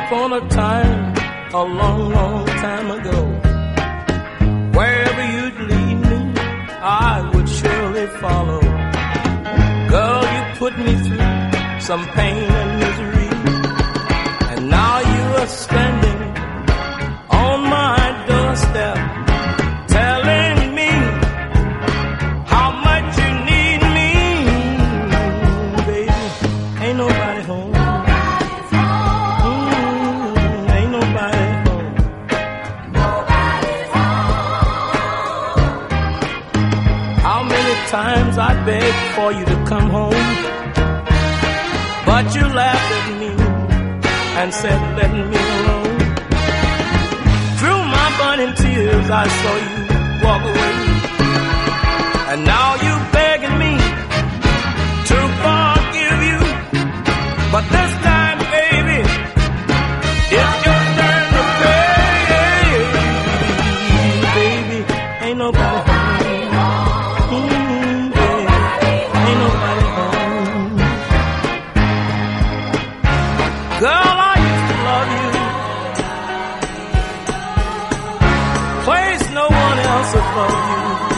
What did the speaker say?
upon a time, a long, long time ago, wherever you'd lead me, I would surely follow. Girl, you put me through some pain and misery, and now you are standing on my doorstep, telling me how much you need me. Baby, ain't nobody home. Ain't nobody home. How many times I begged for you to come home, but you laughed at me and said, let me alone. Through my burning tears, I saw you walk away, and now you begging me to forgive you. But this time, baby, it's your turn to pay. Baby, ain't nobody home. Baby, ain't nobody home. Girl, I used to love you. Place no one else above you.